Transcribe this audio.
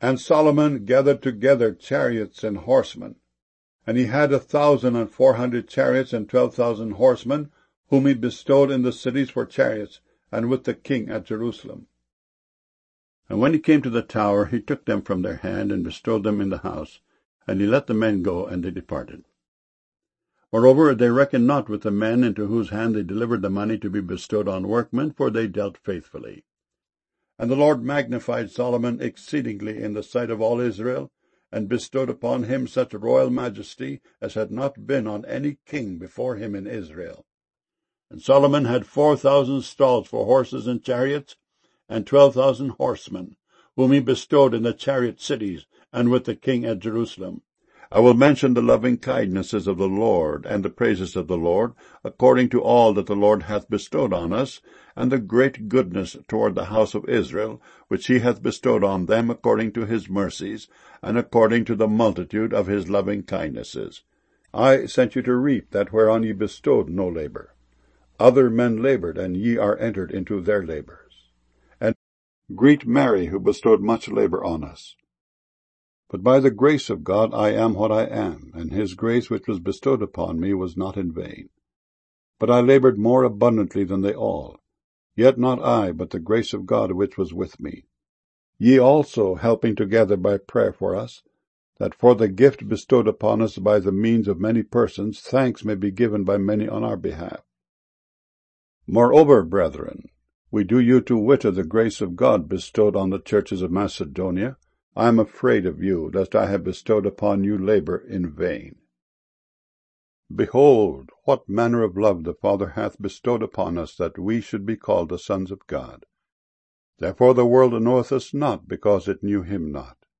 And Solomon gathered together chariots and horsemen. And he had 1,400 chariots and 12,000 horsemen, whom he bestowed in the cities for chariots, and with the king at Jerusalem. And when he came to the tower, he took them from their hand, and bestowed them in the house. And he let the men go, and they departed. Moreover, they reckoned not with the men into whose hand they delivered the money to be bestowed on workmen, for they dealt faithfully. And the Lord magnified Solomon exceedingly in the sight of all Israel, and bestowed upon him such royal majesty as had not been on any king before him in Israel. And Solomon had 4,000 stalls for horses and chariots, and 12,000 horsemen, whom he bestowed in the chariot cities, and with the king at Jerusalem. I will mention the loving kindnesses of the Lord, and the praises of the Lord, according to all that the Lord hath bestowed on us, and the great goodness toward the house of Israel, which he hath bestowed on them according to his mercies, and according to the multitude of his loving kindnesses. I sent you to reap that whereon ye bestowed no labor. Other men labored, and ye are entered into their labors. And greet Mary, who bestowed much labor on us. But by the grace of God I am what I am, and his grace which was bestowed upon me was not in vain. But I labored more abundantly than they all. Yet not I, but the grace of God which was with me. Ye also helping together by prayer for us, that for the gift bestowed upon us by the means of many persons, thanks may be given by many on our behalf. Moreover, brethren, we do you to wit of the grace of God bestowed on the churches of Macedonia. I am afraid of you, lest I have bestowed upon you labor in vain. Behold, what manner of love the Father hath bestowed upon us, that we should be called the sons of God. Therefore the world knoweth us not, because it knew him not.